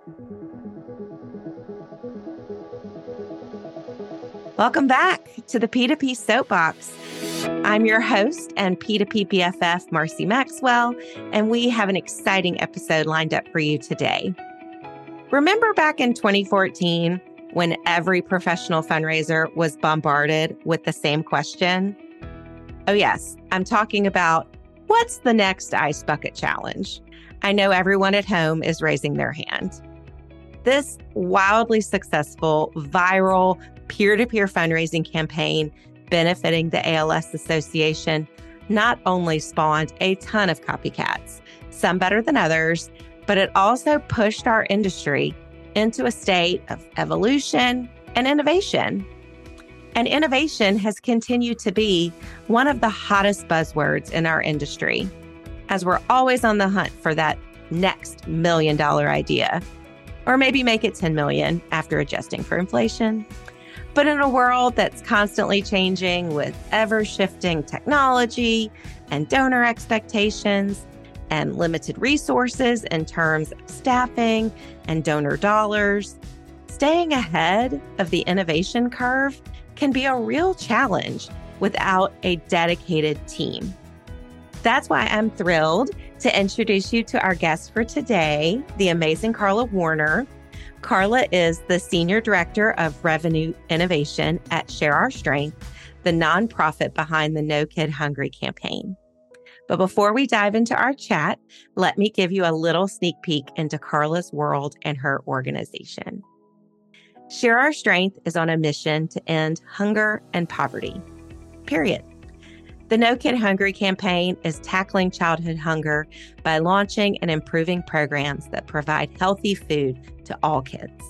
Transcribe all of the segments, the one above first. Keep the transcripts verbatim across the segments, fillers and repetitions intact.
Welcome back to the P two P Soapbox. I'm your host and P two P B F F, Marcy Maxwell, and we have an exciting episode lined up for you today. Remember back in twenty fourteen when every professional fundraiser was bombarded with the same question? Oh yes, I'm talking about what's the next Ice Bucket Challenge? I know everyone at home is raising their hand. This wildly successful, viral, peer-to-peer fundraising campaign benefiting the A L S Association not only spawned a ton of copycats, some better than others, but it also pushed our industry into a state of evolution and innovation. And innovation has continued to be one of the hottest buzzwords in our industry, as we're always on the hunt for that next million dollar idea, or maybe make it ten million after adjusting for inflation. But in a world that's constantly changing with ever-shifting technology and donor expectations and limited resources in terms of staffing and donor dollars, staying ahead of the innovation curve can be a real challenge without a dedicated team. That's why I'm thrilled to introduce you to our guest for today, the amazing Carla Warner. Carla is the Senior Director of Revenue Innovation at Share Our Strength, the nonprofit behind the No Kid Hungry campaign. But before we dive into our chat, let me give you a little sneak peek into Carla's world and her organization. Share Our Strength is on a mission to end hunger and poverty, period. The No Kid Hungry campaign is tackling childhood hunger by launching and improving programs that provide healthy food to all kids.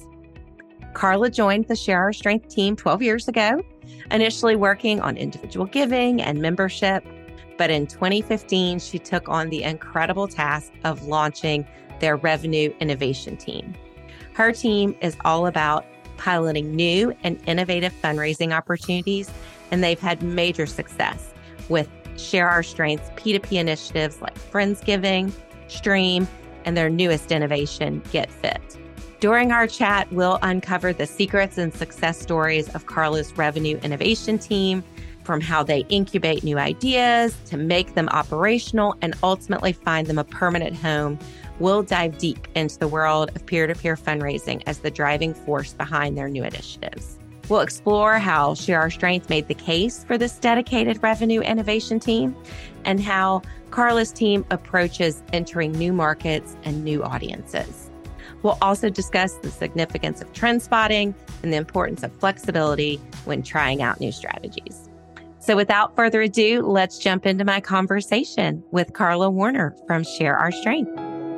Carla joined the Share Our Strength team twelve years ago, initially working on individual giving and membership. But in twenty fifteen, she took on the incredible task of launching their revenue innovation team. Her team is all about piloting new and innovative fundraising opportunities, and they've had major success with Share Our Strength's P two P initiatives like Friendsgiving, Stream, and their newest innovation, Get Fit. During our chat, we'll uncover the secrets and success stories of Carla's revenue innovation team, from how they incubate new ideas to make them operational and ultimately find them a permanent home. We'll dive deep into the world of peer-to-peer fundraising as the driving force behind their new initiatives. We'll explore how Share Our Strength made the case for this dedicated revenue innovation team and how Carla's team approaches entering new markets and new audiences. We'll also discuss the significance of trend spotting and the importance of flexibility when trying out new strategies. So without further ado, let's jump into my conversation with Carla Warner from Share Our Strength.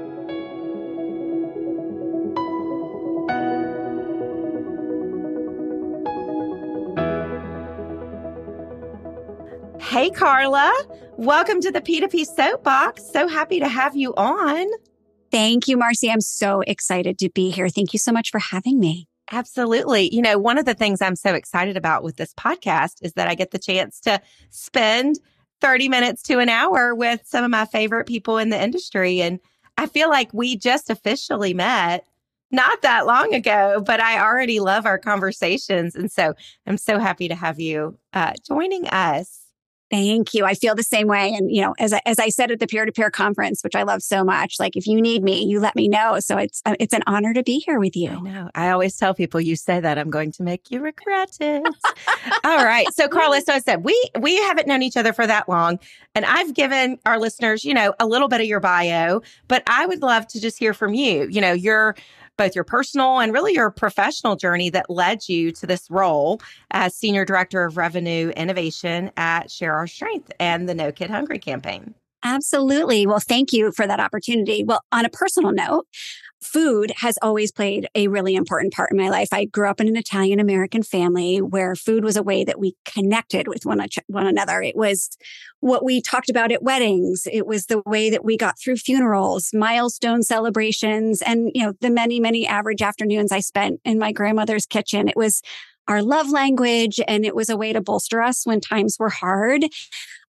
Hey, Carla. Welcome to the P two P Soapbox. So happy to have you on. Thank you, Marcy. I'm so excited to be here. Thank you so much for having me. Absolutely. You know, one of the things I'm so excited about with this podcast is that I get the chance to spend thirty minutes to an hour with some of my favorite people in the industry. And I feel like we just officially met not that long ago, but I already love our conversations. And so I'm so happy to have you uh, joining us. Thank you. I feel the same way. And, you know, as I, as I said at the peer-to-peer conference, which I love so much, like if you need me, you let me know. So it's uh, it's an honor to be here with you. I know. I always tell people you say that, I'm going to make you regret it. All right. So Carla, so I said, we, we haven't known each other for that long. And I've given our listeners, you know, a little bit of your bio, but I would love to just hear from you. You know, you're both your personal and really your professional journey that led you to this role as Senior Director of Revenue Innovation at Share Our Strength and the No Kid Hungry campaign. Absolutely. Well, thank you for that opportunity. Well, on a personal note, food has always played a really important part in my life. I grew up in an Italian-American family where food was a way that we connected with one, one another. It was what we talked about at weddings. It was the way that we got through funerals, milestone celebrations, and, you know, the many, many average afternoons I spent in my grandmother's kitchen. It was our love language, and it was a way to bolster us when times were hard.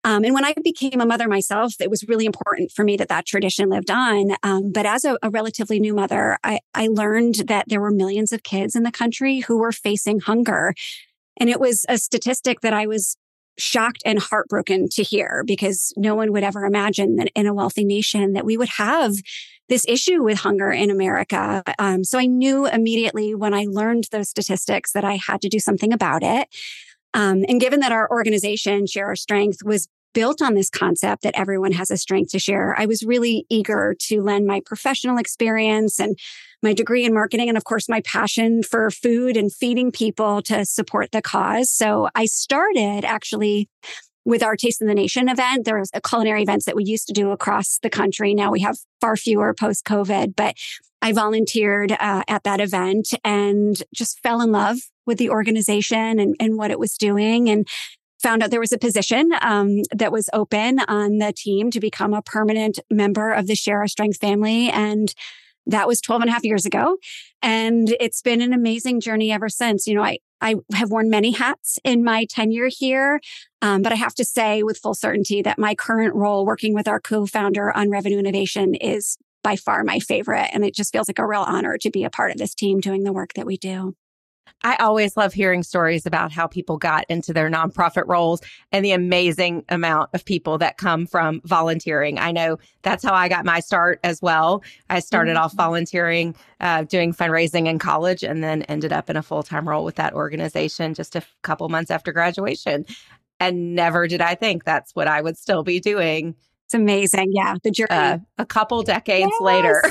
Um, and when I became a mother myself, it was really important for me that that tradition lived on. Um, but as a, a relatively new mother, I, I learned that there were millions of kids in the country who were facing hunger. And it was a statistic that I was shocked and heartbroken to hear, because no one would ever imagine that in a wealthy nation that we would have this issue with hunger in America. Um, so I knew immediately when I learned those statistics that I had to do something about it. Um, and given that our organization, Share Our Strength, was built on this concept that everyone has a strength to share, I was really eager to lend my professional experience and my degree in marketing, and of course, my passion for food and feeding people to support the cause. So I started actually with our Taste of the Nation event. There was a culinary events that we used to do across the country. Now we have far fewer post-COVID, but I volunteered uh, at that event and just fell in love with the organization and, and what it was doing, and found out there was a position um, that was open on the team to become a permanent member of the Share Our Strength family. And that was twelve and a half years ago. And it's been an amazing journey ever since. You know, I, I have worn many hats in my tenure here, um, but I have to say with full certainty that my current role working with our co-founder on revenue innovation is by far my favorite. And it just feels like a real honor to be a part of this team doing the work that we do. I always love hearing stories about how people got into their nonprofit roles and the amazing amount of people that come from volunteering. I know that's how I got my start as well. I started mm-hmm. off volunteering, uh, doing fundraising in college, and then ended up in a full-time role with that organization just a f- couple months after graduation. And never did I think that's what I would still be doing. It's amazing. Yeah. The journey. Uh, a couple decades yes. later.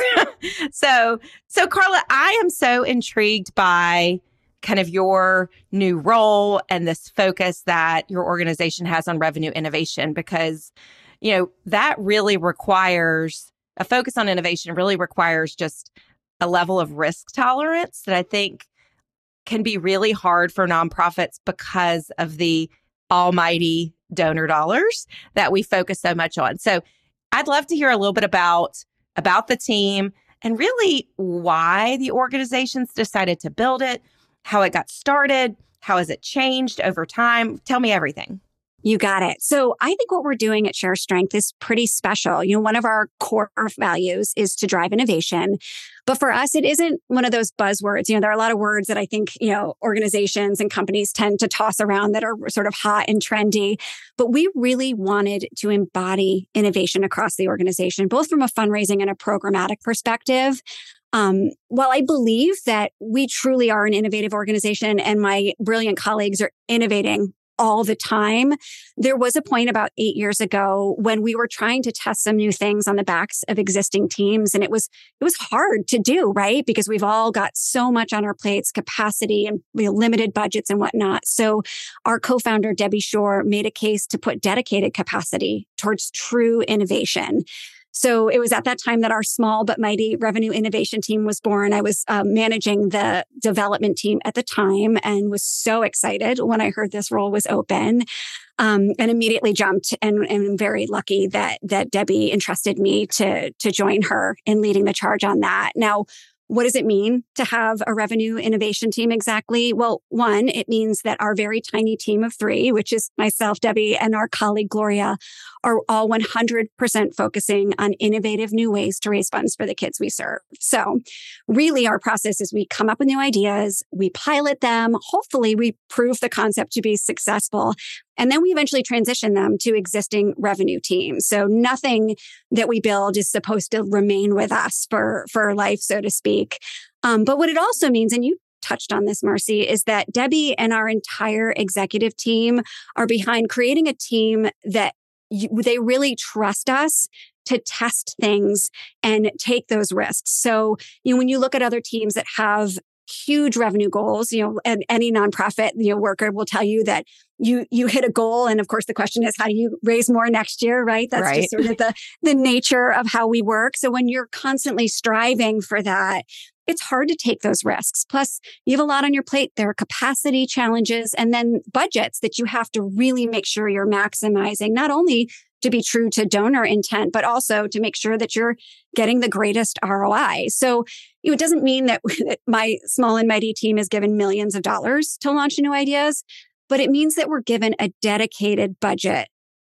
so, so Carla, I am so intrigued by kind of your new role and this focus that your organization has on revenue innovation, because, you know, that really requires a focus on innovation, really requires just a level of risk tolerance that I think can be really hard for nonprofits because of the almighty donor dollars that we focus so much on. So I'd love to hear a little bit about, about the team and really why the organizations decided to build it, how it got started, how has it changed over time? Tell me everything. You got it. So I think what we're doing at Share Strength is pretty special. You know, one of our core values is to drive innovation. But for us, it isn't one of those buzzwords. You know, there are a lot of words that I think, you know, organizations and companies tend to toss around that are sort of hot and trendy. But we really wanted to embody innovation across the organization, both from a fundraising and a programmatic perspective. Um, while I believe that we truly are an innovative organization and my brilliant colleagues are innovating all the time, there was a point about eight years ago when we were trying to test some new things on the backs of existing teams. And it was, it was hard to do, right? Because we've all got so much on our plates, capacity and you know, limited budgets and whatnot. So our co-founder, Debbie Shore, made a case to put dedicated capacity towards true innovation. So it was at that time that our small but mighty revenue innovation team was born. I was uh, managing the development team at the time and was so excited when I heard this role was open, um, and immediately jumped and, and very lucky that that Debbie entrusted me to to join her in leading the charge on that. Now, what does it mean to have a revenue innovation team exactly? Well, one, it means that our very tiny team of three, which is myself, Debbie, and our colleague, Gloria, are all one hundred percent focusing on innovative new ways to raise funds for the kids we serve. So really our process is we come up with new ideas, we pilot them, hopefully we prove the concept to be successful, and then we eventually transition them to existing revenue teams. So nothing that we build is supposed to remain with us for, for life, so to speak. Um, but what it also means, and you touched on this, Marcy, is that Debbie and our entire executive team are behind creating a team that you, they really trust us to test things and take those risks. So, you know, when you look at other teams that have huge revenue goals, you know, and any nonprofit, you know, worker will tell you that you, you hit a goal. And of course, the question is, how do you raise more next year, right? That's right. just sort of the, the nature of how we work. So when you're constantly striving for that, it's hard to take those risks. Plus, you have a lot on your plate. There are capacity challenges and then budgets that you have to really make sure you're maximizing, not only to be true to donor intent, but also to make sure that you're getting the greatest R O I. So you know, it doesn't mean that my small and mighty team is given millions of dollars to launch new ideas, but it means that we're given a dedicated budget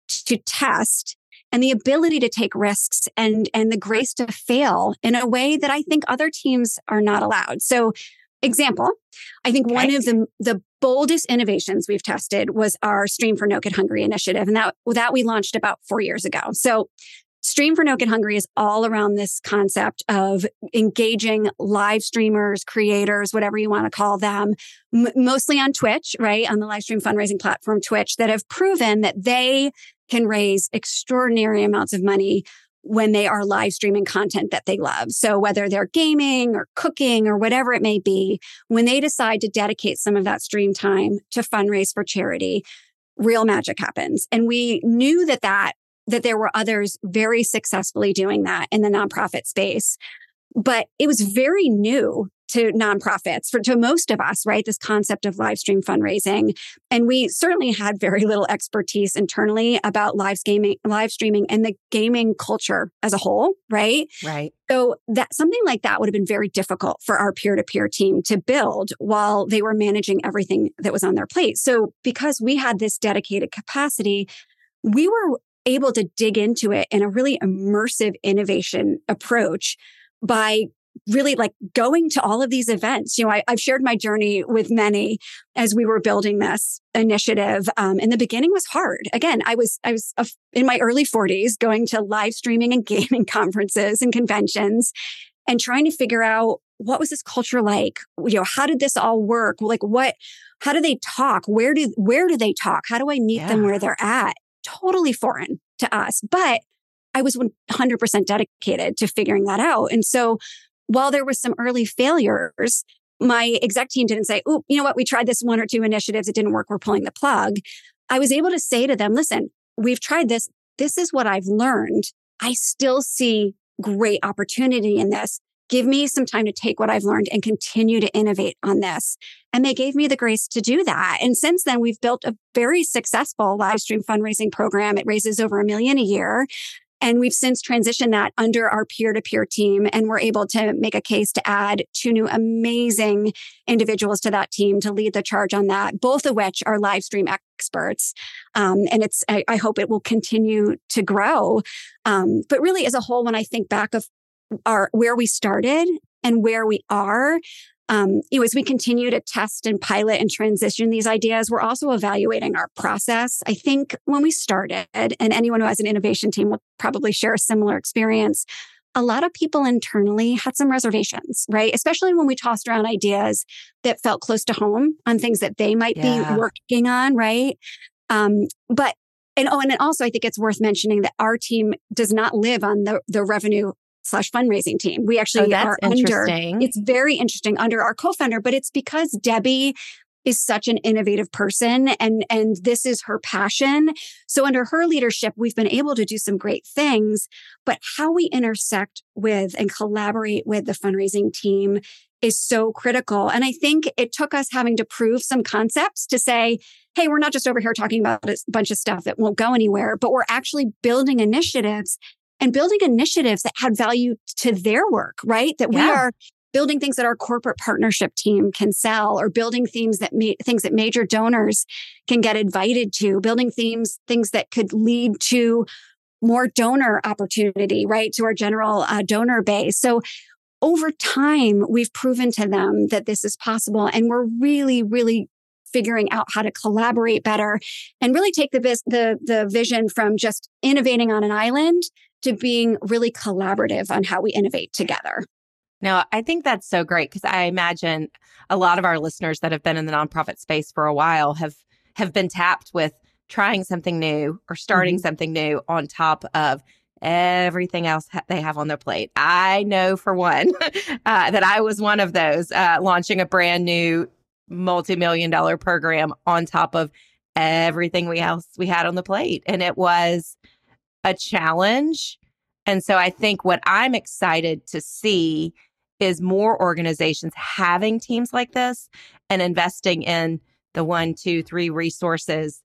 to test and the ability to take risks and, and the grace to fail in a way that I think other teams are not allowed. So, example, I think okay. one of the, the boldest innovations we've tested was our Stream for No Kid Hungry initiative. And that, that we launched about four years ago. So Stream for No Kid Hungry is all around this concept of engaging live streamers, creators, whatever you want to call them, m- mostly on Twitch, right? On the live stream fundraising platform, Twitch, that have proven that they can raise extraordinary amounts of money when they are live streaming content that they love. So whether they're gaming or cooking or whatever it may be, when they decide to dedicate some of that stream time to fundraise for charity, real magic happens. And we knew that that, that there were others very successfully doing that in the nonprofit space. But it was very new to nonprofits, for to most of us, right? This concept of live stream fundraising. And we certainly had very little expertise internally about live gaming, live streaming and the gaming culture as a whole, right? Right. So that something like that would have been very difficult for our peer-to-peer team to build while they were managing everything that was on their plate. So because we had this dedicated capacity, we were able to dig into it in a really immersive innovation approach by really like going to all of these events. You know, I, I've shared my journey with many as we were building this initiative. Um, in the beginning was hard. Again, I was, I was a, in my early forties going to live streaming and gaming conferences and conventions and trying to figure out what was this culture like? You know, how did this all work? Like what, how do they talk? Where do, where do they talk? How do I meet yeah. them where they're at? Totally foreign to us, but I was one hundred percent dedicated to figuring that out. And so while there was some early failures, my exec team didn't say, oh, you know what? We tried this one or two initiatives. It didn't work. We're pulling the plug. I was able to say to them, listen, we've tried this. This is what I've learned. I still see great opportunity in this. Give me some time to take what I've learned and continue to innovate on this. And they gave me the grace to do that. And since then, we've built a very successful live stream fundraising program. It raises over a million a year. And we've since transitioned that under our peer-to-peer team. And we're able to make a case to add two new amazing individuals to that team to lead the charge on that, both of which are live stream experts. Um, and it's, I, I hope it will continue to grow. Um, but really as a whole, when I think back of our, where we started and where we are, Um, you know, as we continue to test and pilot and transition these ideas, we're also evaluating our process. I think when we started, and anyone who has an innovation team will probably share a similar experience, a lot of people internally had some reservations, right? Especially when we tossed around ideas that felt close to home on things that they might yeah. be working on, right? Um, but, and oh, and then also I think it's worth mentioning that our team does not live on the, the revenue slash fundraising team. We actually oh, are under, it's very interesting under our co-founder, but it's because Debbie is such an innovative person and, and this is her passion. So under her leadership, we've been able to do some great things, but how we intersect with and collaborate with the fundraising team is so critical. And I think it took us having to prove some concepts to say, hey, we're not just over here talking about a bunch of stuff that won't go anywhere, but we're actually building initiatives and building initiatives that had value to their work, right? That yeah. we are building things that our corporate partnership team can sell, or building themes that ma- things that major donors can get invited to, building themes, things that could lead to more donor opportunity, right? To our general uh, donor base. So over time, we've proven to them that this is possible. And we're really, really figuring out how to collaborate better and really take the, vis- the, the vision from just innovating on an island to being really collaborative on how we innovate together. Now, I think that's so great because I imagine a lot of our listeners that have been in the nonprofit space for a while have have been tapped with trying something new or starting mm-hmm. something new on top of everything else ha- they have on their plate. I know for one uh, that I was one of those uh, launching a brand new multi-million dollar program on top of everything we else we had on the plate. And it was a challenge. And so I think what I'm excited to see is more organizations having teams like this and investing in the one, two, three resources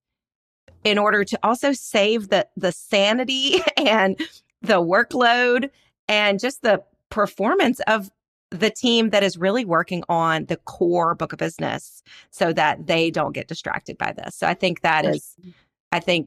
in order to also save the the sanity and the workload and just the performance of the team that is really working on the core book of business so that they don't get distracted by this. So I think that is, I think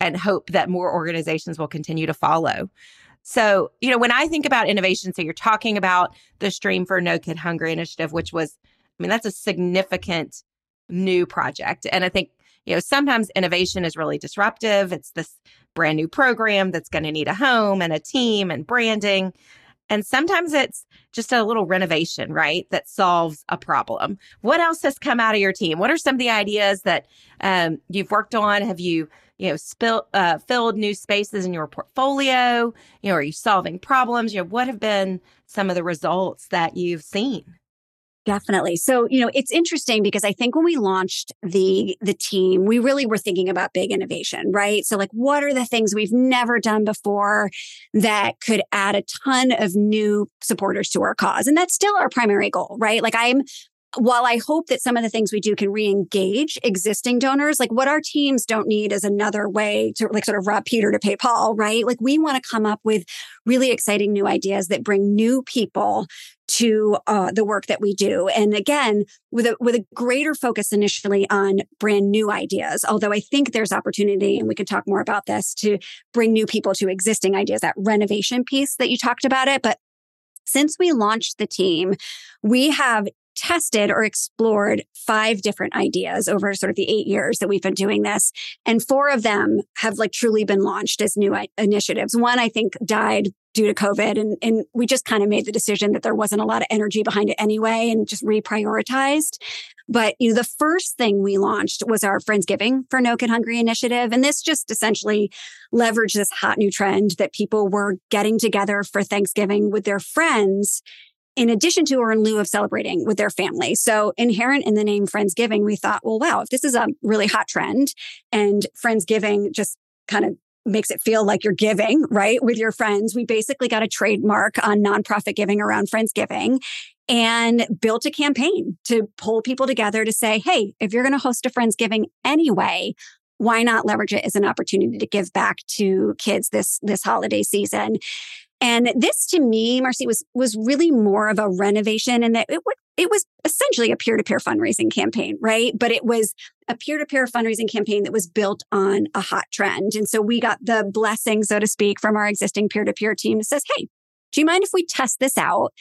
and hope that more organizations will continue to follow. So, you know, when I think about innovation, so you're talking about the Stream for No Kid Hungry initiative, which was, I mean, that's a significant new project. And I think, you know, sometimes innovation is really disruptive. It's this brand new program that's going to need a home and a team and branding. And sometimes it's just a little renovation, right, that solves a problem. What else has come out of your team? What are some of the ideas that um, you've worked on? Have you, you know, spill, uh, filled new spaces in your portfolio? You know, are you solving problems? You know, what have been some of the results that you've seen? Definitely. So, you know, it's interesting because I think when we launched the the team, we really were thinking about big innovation, right? So like, what are the things we've never done before that could add a ton of new supporters to our cause? And that's still our primary goal, right? Like I'm While I hope that some of the things we do can re-engage existing donors, like what our teams don't need is another way to like sort of rob Peter to pay Paul, right? Like we want to come up with really exciting new ideas that bring new people to uh, the work that we do. And again, with a with a greater focus initially on brand new ideas, although I think there's opportunity, and we could talk more about this, to bring new people to existing ideas, that renovation piece that you talked about it. But since we launched the team, we have tested or explored five different ideas over sort of the eight years that we've been doing this. And four of them have like truly been launched as new I- initiatives. One, I think, died due to COVID. And, and we just kind of made the decision that there wasn't a lot of energy behind it anyway and just reprioritized. But you know, the first thing we launched was our Friendsgiving for No Kid Hungry initiative. And this just essentially leveraged this hot new trend that people were getting together for Thanksgiving with their friends in addition to or in lieu of celebrating with their family. So inherent in the name Friendsgiving, we thought, well, wow, if this is a really hot trend and Friendsgiving just kind of makes it feel like you're giving, right, with your friends, we basically got a trademark on nonprofit giving around Friendsgiving and built a campaign to pull people together to say, hey, if you're going to host a Friendsgiving anyway, why not leverage it as an opportunity to give back to kids this, this holiday season? And this, to me, Marcy, was was really more of a renovation, and that it would it was essentially a peer-to-peer fundraising campaign, right? But it was a peer-to-peer fundraising campaign that was built on a hot trend. And so we got the blessing, so to speak, from our existing peer-to-peer team that says, hey, do you mind if we test this out?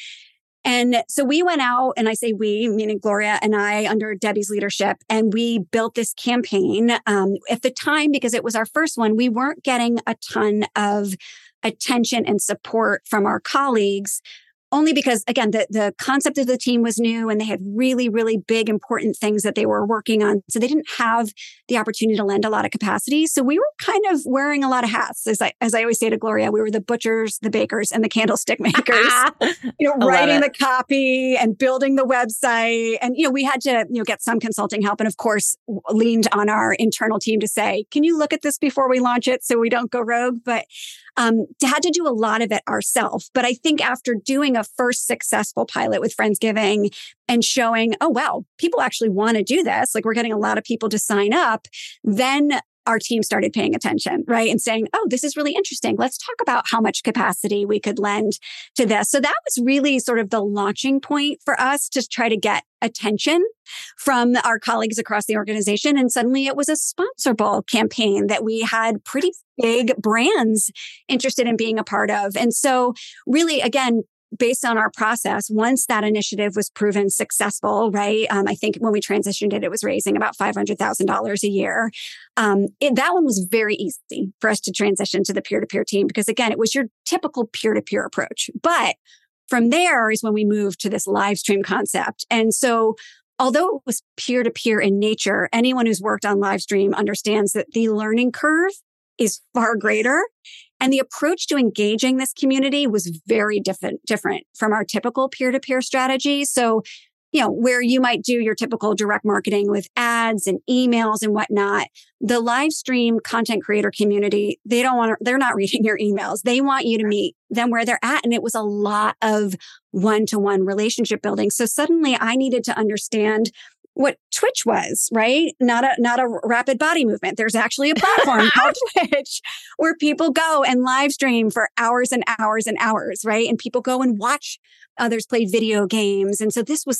And so we went out, and I say we, meaning Gloria and I, under Debbie's leadership, and we built this campaign. Um, at the time, because it was our first one, we weren't getting a ton of attention and support from our colleagues, only because, again, the, the concept of the team was new and they had really, really big, important things that they were working on. So they didn't have the opportunity to lend a lot of capacity. So we were kind of wearing a lot of hats. As I, as I always say to Gloria, we were the butchers, the bakers, and the candlestick makers, you know, writing the copy and building the website. And, you know, we had to, you know, get some consulting help. And of course, leaned on our internal team to say, can you look at this before we launch it so we don't go rogue? But Um, had to do a lot of it ourselves. But I think after doing a first successful pilot with Friendsgiving and showing, oh, wow, people actually want to do this, like we're getting a lot of people to sign up, then our team started paying attention, right? And saying, oh, this is really interesting. Let's talk about how much capacity we could lend to this. So that was really sort of the launching point for us to try to get attention from our colleagues across the organization. And suddenly it was a sponsorable campaign that we had pretty big brands interested in being a part of. And so really, again, based on our process, once that initiative was proven successful, right? Um, I think when we transitioned it, it was raising about five hundred thousand dollars a year. Um, it, that one was very easy for us to transition to the peer-to-peer team because, again, it was your typical peer-to-peer approach. But from there is when we moved to this live stream concept. And so although it was peer-to-peer in nature, anyone who's worked on live stream understands that the learning curve is far greater. And the approach to engaging this community was very different, different from our typical peer-to-peer strategy. So, you know, where you might do your typical direct marketing with ads and emails and whatnot, the live stream content creator community, they don't want to, they're not reading your emails. They want you to meet them where they're at. And it was a lot of one-to-one relationship building. So suddenly I needed to understand what Twitch was, right? Not a, not a rapid body movement. There's actually a platform called Twitch where people go and live stream for hours and hours and hours, right? And people go and watch others play video games. And so this was like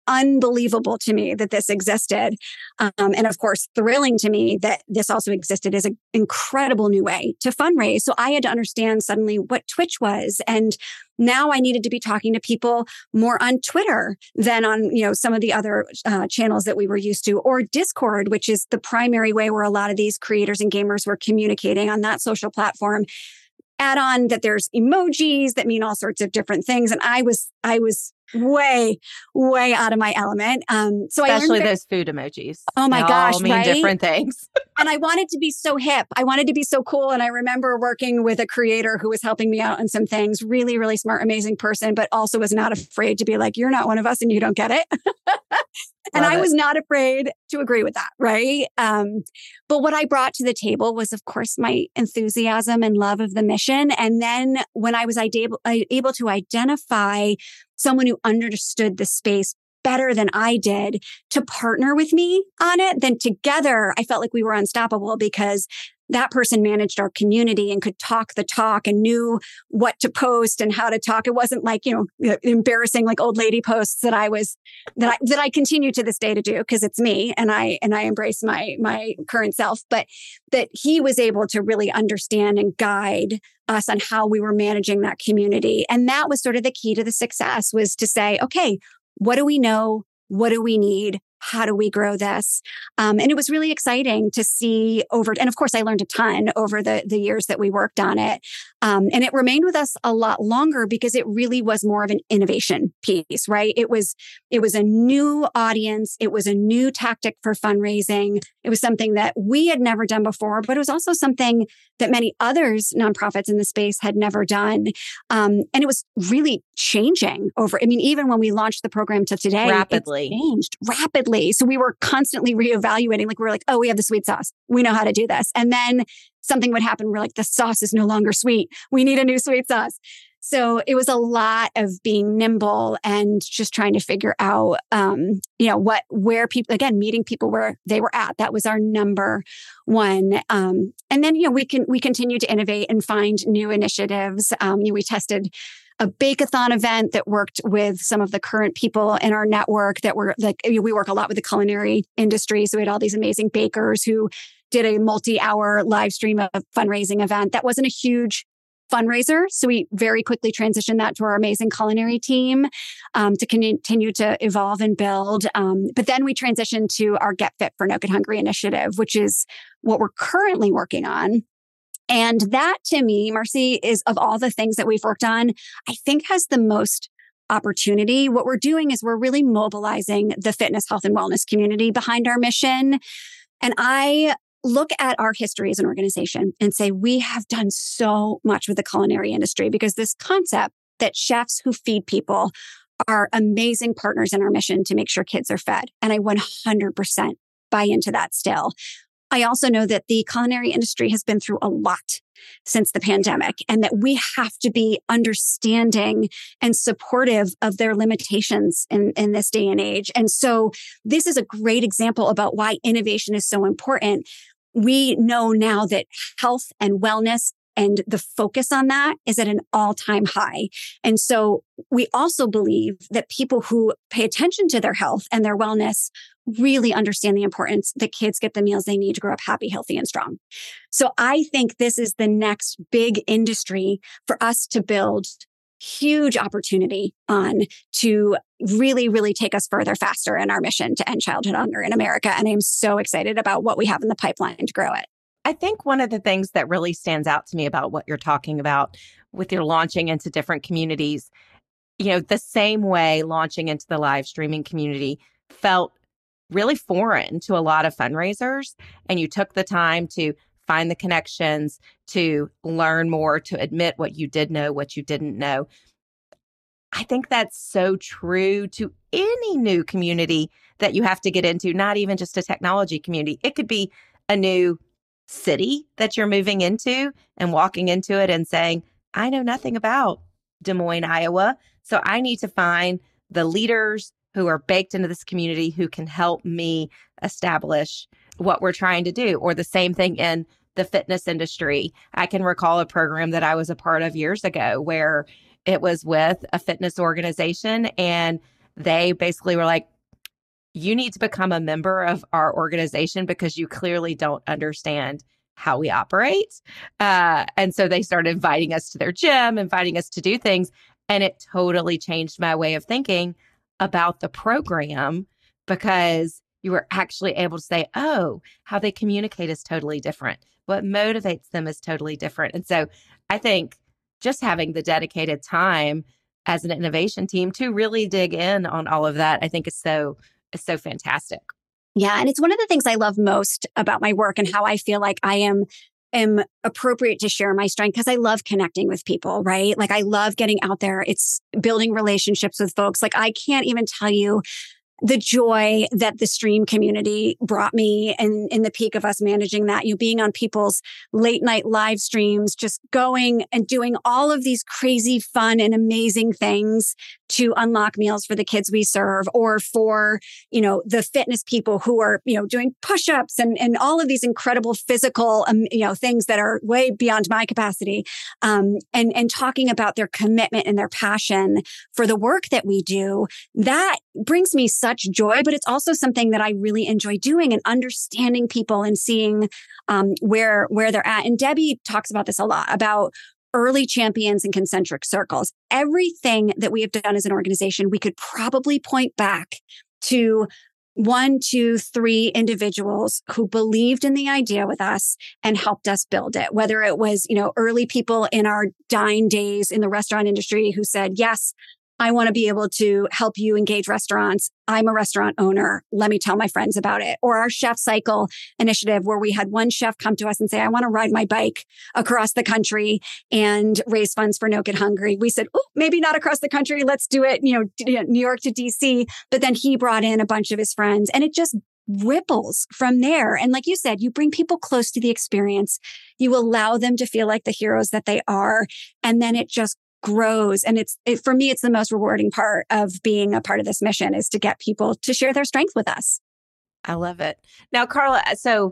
unbelievable to me that this existed. Um, and of course, thrilling to me that this also existed as an incredible new way to fundraise. So I had to understand suddenly what Twitch was. And now I needed to be talking to people more on Twitter than on, you know, some of the other uh, channels that we were used to, or Discord, which is the primary way where a lot of these creators and gamers were communicating on that social platform. Add on that there's emojis that mean all sorts of different things. And I was, I was way, way out of my element. Um, so Especially I learned those food emojis. Oh my they gosh, all mean right? different things. And I wanted to be so hip. I wanted to be so cool. And I remember working with a creator who was helping me out on some things. Really, really smart, amazing person, but also was not afraid to be like, you're not one of us and you don't get it. And Love I it. was not afraid to agree with that, right? Um, but what I brought to the table was, of course, my enthusiasm and love of the mission. And then when I was able, able to identify someone who understood the space better than I did to partner with me on it, then together I felt like we were unstoppable because that person managed our community and could talk the talk and knew what to post and how to talk. It wasn't like, you know, embarrassing like old lady posts that I was, that I, that I continue to this day to do because it's me and I, and I embrace my, my current self, but that he was able to really understand and guide us on how we were managing that community. And that was sort of the key to the success, was to say, okay, what do we know? What do we need? How do we grow this? Um, and it was really exciting to see over, and of course I learned a ton over the, the years that we worked on it. Um, and it remained with us a lot longer because it really was more of an innovation piece, right? It was, it was a new audience. It was a new tactic for fundraising. It was something that we had never done before, but it was also something that many others, nonprofits in the space, had never done. Um, and it was really changing over, I mean, even when we launched the program to today, Rapidly. it changed rapidly. So we were constantly reevaluating. Like we were like, oh, we have the sweet sauce. We know how to do this. And then something would happen. We're like, the sauce is no longer sweet. We need a new sweet sauce. So it was a lot of being nimble and just trying to figure out, um, you know, what, where people, again, meeting people where they were at. That was our number one. Um, and then, you know, we can, we continue to innovate and find new initiatives. Um, you know, we tested a bake-a-thon event that worked with some of the current people in our network that were like, we work a lot with the culinary industry. So we had all these amazing bakers who did a multi-hour live stream of fundraising event. That wasn't a huge fundraiser. So we very quickly transitioned that to our amazing culinary team um, to continue to evolve and build. Um, but then we transitioned to our Get Fit for No Kid Hungry initiative, which is what we're currently working on. And that to me, Marcy, is of all the things that we've worked on, I think has the most opportunity. What we're doing is we're really mobilizing the fitness, health, and wellness community behind our mission. And I look at our history as an organization and say, we have done so much with the culinary industry because this concept that chefs who feed people are amazing partners in our mission to make sure kids are fed. And I one hundred percent buy into that still. I also know that the culinary industry has been through a lot since the pandemic and that we have to be understanding and supportive of their limitations in, in this day and age. And so this is a great example about why innovation is so important. We know now that health and wellness and the focus on that is at an all-time high. And so we also believe that people who pay attention to their health and their wellness really understand the importance that kids get the meals they need to grow up happy, healthy, and strong. So I think this is the next big industry for us to build huge opportunity on to really, really take us further faster in our mission to end childhood hunger in America. And I'm so excited about what we have in the pipeline to grow it. I think one of the things that really stands out to me about what you're talking about with your launching into different communities, you know, the same way launching into the live streaming community felt really foreign to a lot of fundraisers. And you took the time to find the connections, to learn more, to admit what you did know, what you didn't know. I think that's so true to any new community that you have to get into, not even just a technology community. It could be a new city that you're moving into and walking into it and saying, I know nothing about Des Moines, Iowa. So I need to find the leaders who are baked into this community who can help me establish what we're trying to do. Or the same thing in the fitness industry. I can recall a program that I was a part of years ago where it was with a fitness organization and they basically were like, you need to become a member of our organization because you clearly don't understand how we operate. Uh, and so they started inviting us to their gym, inviting us to do things. And it totally changed my way of thinking about the program because you were actually able to say, oh, how they communicate is totally different. What motivates them is totally different. And so I think just having the dedicated time as an innovation team to really dig in on all of that, I think is so, is so fantastic. Yeah. And it's one of the things I love most about my work and how I feel like I am am appropriate to share my strength because I love connecting with people, right? Like I love getting out there. It's building relationships with folks. Like I can't even tell you the joy that the stream community brought me and in the peak of us managing that, you know, being on people's late night live streams, just going and doing all of these crazy fun and amazing things to unlock meals for the kids we serve or for, you know, the fitness people who are, you know, doing push-ups and, and all of these incredible physical, um, you know, things that are way beyond my capacity. Um, and, and talking about their commitment and their passion for the work that we do, that brings me such joy, but it's also something that I really enjoy doing and understanding people and seeing um, where where they're at. And Debbie talks about this a lot, about early champions and concentric circles. Everything that we have done as an organization, we could probably point back to one, two, three individuals who believed in the idea with us and helped us build it. Whether it was, you know, early people in our Dine days in the restaurant industry who said, yes, I want to be able to help you engage restaurants. I'm a restaurant owner. Let me tell my friends about it. Or our Chef Cycle initiative, where we had one chef come to us and say, I want to ride my bike across the country and raise funds for No Get Hungry. We said, oh, maybe not across the country. Let's do it, you know, New York to D C. But then he brought in a bunch of his friends and it just ripples from there. And like you said, you bring people close to the experience. You allow them to feel like the heroes that they are. And then it just grows. And it's, it, for me, it's the most rewarding part of being a part of this mission is to get people to share their strength with us. I love it. Now, Carla, so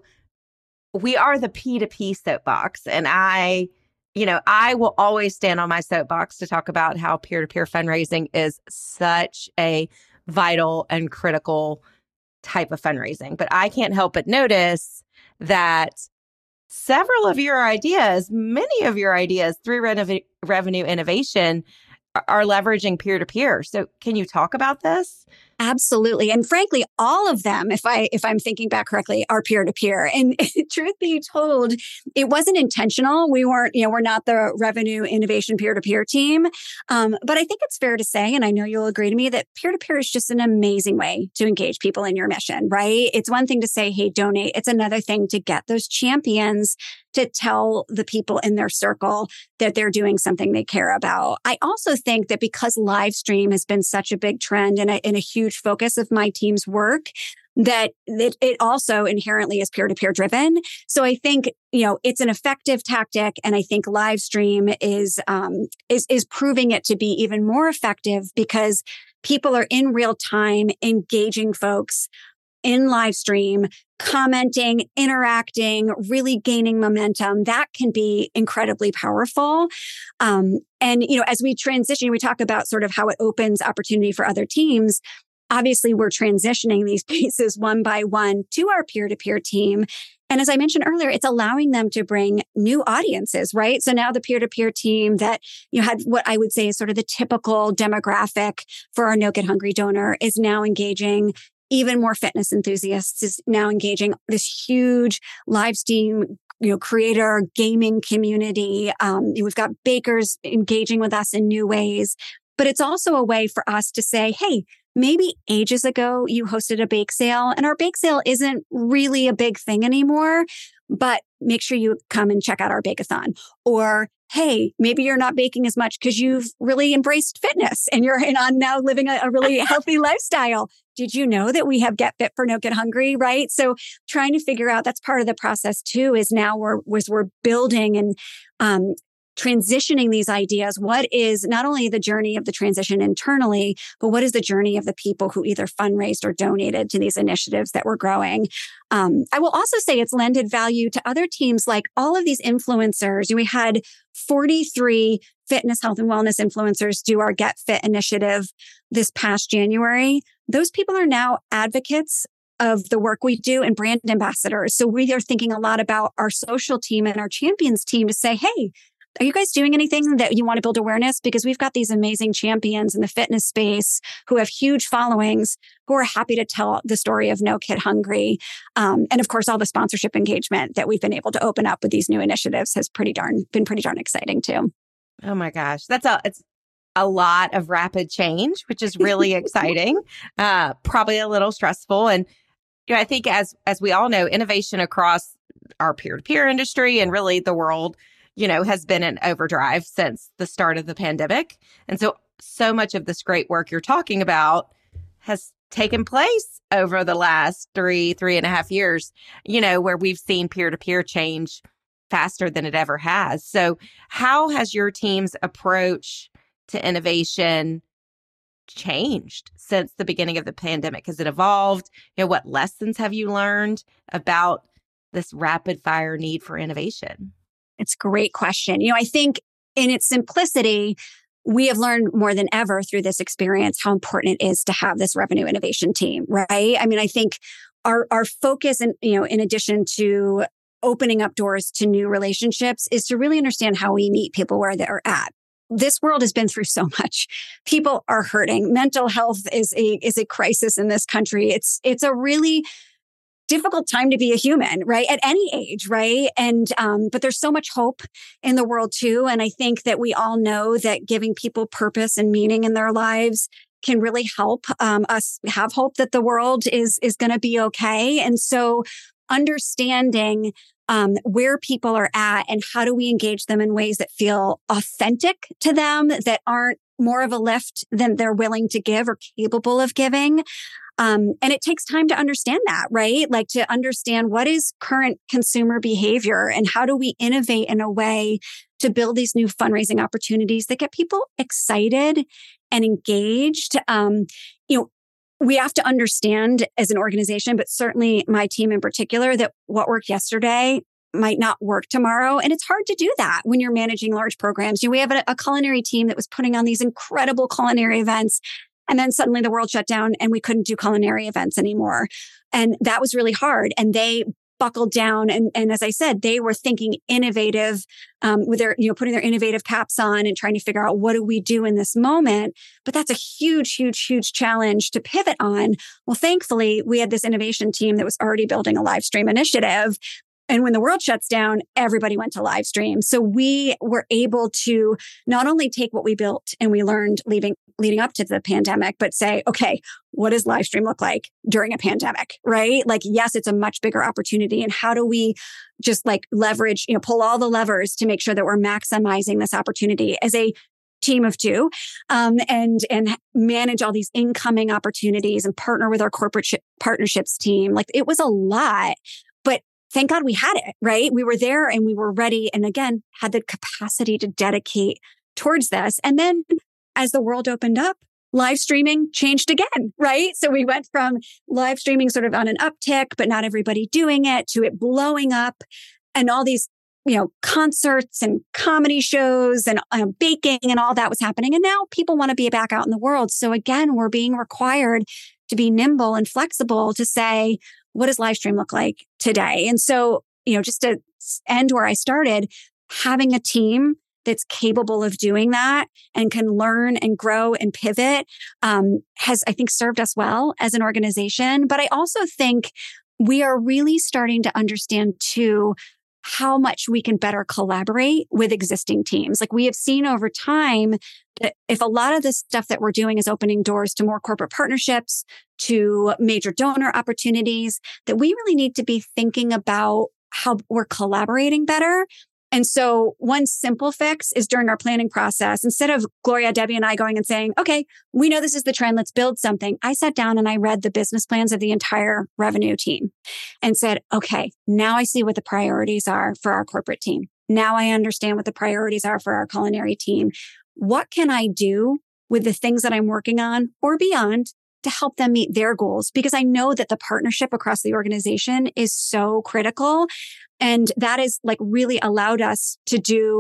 we are the P two P soapbox, and I, you know, I will always stand on my soapbox to talk about how peer-to-peer fundraising is such a vital and critical type of fundraising. But I can't help but notice that several of your ideas, many of your ideas through Renov- Revenue Innovation are, are leveraging peer-to-peer. So can you talk about this? Absolutely. And frankly, all of them, if I, if I'm thinking back correctly, are peer-to-peer. And truth be told, it wasn't intentional. We weren't, you know, we're not the Revenue Innovation peer-to-peer team. Um, but I think it's fair to say, and I know you'll agree to me, that peer-to-peer is just an amazing way to engage people in your mission, right? It's one thing to say, hey, donate. It's another thing to get those champions to tell the people in their circle that they're doing something they care about. I also think that because live stream has been such a big trend and a, and a huge focus of my team's work, that it, it also inherently is peer-to-peer driven. So I think, you know, it's an effective tactic. And I think live stream is, um, is, is proving it to be even more effective because people are in real time engaging folks in live stream, commenting, interacting, really gaining momentum. That can be incredibly powerful. Um, and, you know, as we transition, we talk about sort of how it opens opportunity for other teams. Obviously, we're transitioning these pieces one by one to our peer-to-peer team. And as I mentioned earlier, it's allowing them to bring new audiences, right? So now the peer-to-peer team that you had what I would say is sort of the typical demographic for our No Get Hungry donor is now engaging even more fitness enthusiasts, is now engaging this huge live stream, you know, creator gaming community. Um, we've got bakers engaging with us in new ways, but it's also a way for us to say, hey, maybe ages ago you hosted a bake sale and our bake sale isn't really a big thing anymore, but make sure you come and check out our bake-a-thon. Or, hey, maybe you're not baking as much because you've really embraced fitness and you're on now living a, a really healthy lifestyle. Did you know that we have Get Fit for No Get Hungry, right? So trying to figure out, that's part of the process too, is now we're, was we're building and, um, transitioning these ideas. What is not only the journey of the transition internally, but what is the journey of the people who either fundraised or donated to these initiatives that we're growing? Um, I will also say it's lended value to other teams, like all of these influencers. We had forty-three fitness, health, and wellness influencers do our Get Fit initiative this past January. Those people are now advocates of the work we do and brand ambassadors. So we are thinking a lot about our social team and our champions team to say, hey, are you guys doing anything that you want to build awareness? Because we've got these amazing champions in the fitness space who have huge followings, who are happy to tell the story of No Kid Hungry. Um, and of course, all the sponsorship engagement that we've been able to open up with these new initiatives has pretty darn been pretty darn exciting too. Oh my gosh, that's a it's a lot of rapid change, which is really exciting. Uh, probably a little stressful, and you know, I think as as we all know, innovation across our peer-to-peer industry and really the world, you know, has been in overdrive since the start of the pandemic. And so, so much of this great work you're talking about has taken place over the last three, three and a half years, you know, where we've seen peer-to-peer change faster than it ever has. So how has your team's approach to innovation changed since the beginning of the pandemic? Has it evolved? You know, what lessons have you learned about this rapid fire need for innovation? It's a great question. You know, I think in its simplicity, we have learned more than ever through this experience how important it is to have this revenue innovation team, right? I mean, I think our our focus, and you know, in addition to opening up doors to new relationships, is to really understand how we meet people where they're at. This world has been through so much. People are hurting. Mental health is a is a crisis in this country. It's it's a really difficult time to be a human, right? At any age, right? And, um, but there's so much hope in the world too. And I think that we all know that giving people purpose and meaning in their lives can really help, um, us have hope that the world is, is going to be okay. And so understanding, um, where people are at and how do we engage them in ways that feel authentic to them, that aren't more of a lift than they're willing to give or capable of giving. Um, and it takes time to understand that, right? Like to understand what is current consumer behavior and how do we innovate in a way to build these new fundraising opportunities that get people excited and engaged. Um, you know, we have to understand as an organization, but certainly my team in particular, that what worked yesterday might not work tomorrow. And it's hard to do that when you're managing large programs. You know, we have a, a culinary team that was putting on these incredible culinary events. And then suddenly the world shut down and we couldn't do culinary events anymore. And that was really hard. And they buckled down. And, and as I said, they were thinking innovative, um, with their, you know, putting their innovative caps on and trying to figure out what do we do in this moment. But that's a huge, huge, huge challenge to pivot on. Well, thankfully, we had this innovation team that was already building a live stream initiative. And when the world shuts down, everybody went to live stream. So we were able to not only take what we built and we learned leading, leading up to the pandemic, but say, okay, what does live stream look like during a pandemic, right? Like, yes, it's a much bigger opportunity. And how do we just like leverage, you know, pull all the levers to make sure that we're maximizing this opportunity as a team of two, um, and, and manage all these incoming opportunities and partner with our corporate sh- partnerships team. Like it was a lot, but thank God we had it, right? We were there and we were ready. And again, had the capacity to dedicate towards this. And then as the world opened up, live streaming changed again, right? So we went from live streaming sort of on an uptick, but not everybody doing it, to it blowing up and all these, you know, concerts and comedy shows and uh, baking and all that was happening. And now people want to be back out in the world. So again, we're being required to be nimble and flexible to say, what does live stream look like today? And so, you know, just to end where I started, having a team that's capable of doing that and can learn and grow and pivot um, has, I think, served us well as an organization. But I also think we are really starting to understand too how much we can better collaborate with existing teams. Like we have seen over time that if a lot of the stuff that we're doing is opening doors to more corporate partnerships, to major donor opportunities, that we really need to be thinking about how we're collaborating better. And so one simple fix is during our planning process, instead of Gloria, Debbie, and I going and saying, okay, we know this is the trend, let's build something. I sat down and I read the business plans of the entire revenue team and said, okay, now I see what the priorities are for our corporate team. Now I understand what the priorities are for our culinary team. What can I do with the things that I'm working on or beyond to help them meet their goals? Because I know that the partnership across the organization is so critical. And that is like really allowed us to do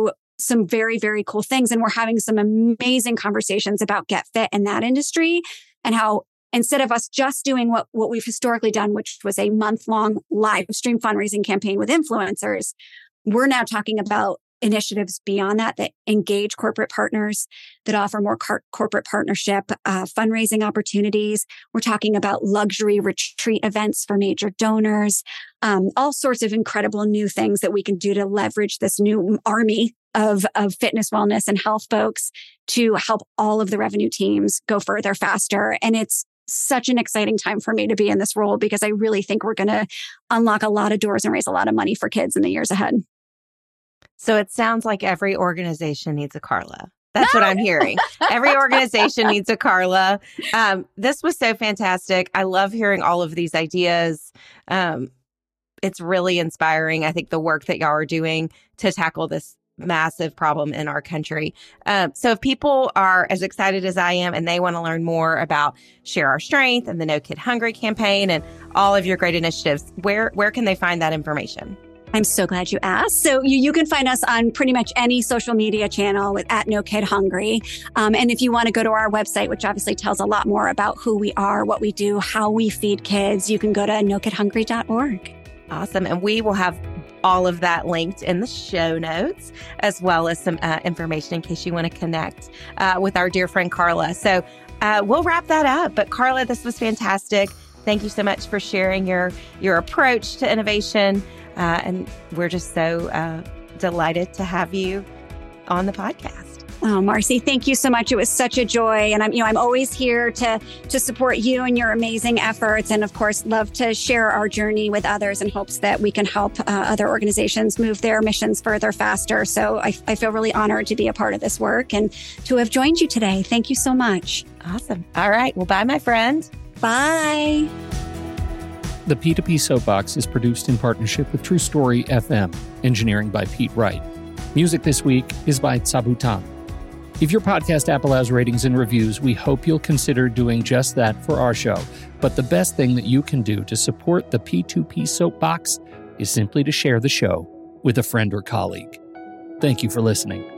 some very, very cool things. And we're having some amazing conversations about Get Fit in that industry and how instead of us just doing what, what we've historically done, which was a month-long live stream fundraising campaign with influencers, we're now talking about initiatives beyond that, that engage corporate partners, that offer more car- corporate partnership, uh, fundraising opportunities. We're talking about luxury retreat events for major donors, um, all sorts of incredible new things that we can do to leverage this new army of, of fitness, wellness, and health folks to help all of the revenue teams go further, faster. And it's such an exciting time for me to be in this role because I really think we're going to unlock a lot of doors and raise a lot of money for kids in the years ahead. So it sounds like every organization needs a Carla. That's what I'm hearing. Every organization needs a Carla. Um, this was so fantastic. I love hearing all of these ideas. Um, it's really inspiring. I think the work that y'all are doing to tackle this massive problem in our country. Um, so if people are as excited as I am and they want to learn more about Share Our Strength and the No Kid Hungry campaign and all of your great initiatives, where where can they find that information? I'm so glad you asked. So you, you can find us on pretty much any social media channel with at No Kid Hungry. Um, and if you want to go to our website, which obviously tells a lot more about who we are, what we do, how we feed kids, you can go to no kid hungry dot org. Awesome. And we will have all of that linked in the show notes, as well as some uh, information in case you want to connect uh, with our dear friend Carla. So uh, we'll wrap that up. But Carla, this was fantastic. Thank you so much for sharing your, your approach to innovation. Uh, and we're just so uh, delighted to have you on the podcast. Oh, Marcy, thank you so much. It was such a joy. And I'm, you know, I'm always here to, to support you and your amazing efforts. And of course, love to share our journey with others in hopes that we can help uh, other organizations move their missions further, faster. So I, I feel really honored to be a part of this work and to have joined you today. Thank you so much. Awesome. All right. Well, bye, my friend. Bye. The P two P Soapbox is produced in partnership with True Story F M, engineering by Pete Wright. Music this week is by Tsabutan. If your podcast app allows ratings and reviews, we hope you'll consider doing just that for our show. But the best thing that you can do to support the P two P Soapbox is simply to share the show with a friend or colleague. Thank you for listening.